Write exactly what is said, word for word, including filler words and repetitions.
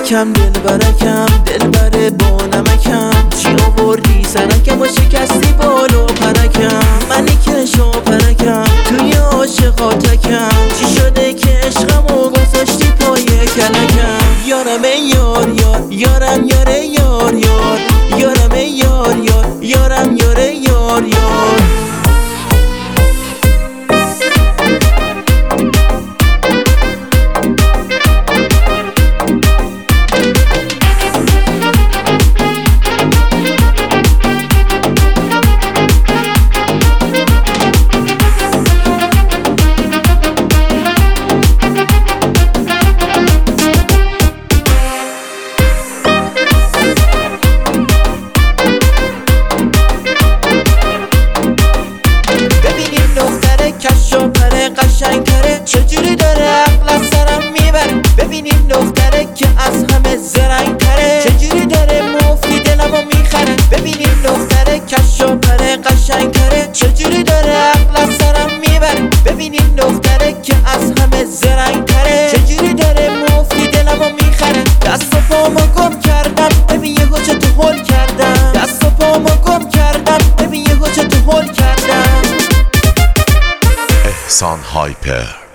برکم دل برکم دل بره با نمکم چی آوردی سرکم و شکستی بالو پرکم منی که شو پرکم توی عاشقاتکم چی شده که عشقمو گذاشتی پای کلکم یارم ای یار یار یارم یاره یار یار یارم ای یار یار یارم یاره یار یار قشنگتره چجوری داره عقل از سرم میبره ببینین دختره که از همه زرنگتره چجوری داره مفتی دلمو میخره ببینین دختره کش و پره قشنگتره چجوری داره عقل از سرم میبره ببینین دختره که از همه زرنگتره چجوری داره مفتی دلمو میخره دست و پامو گم کردم ببین یه گوچه تو هل کردم دست و پامو گم کردم ببین یه گوچه تو هل کردم احسان هایپر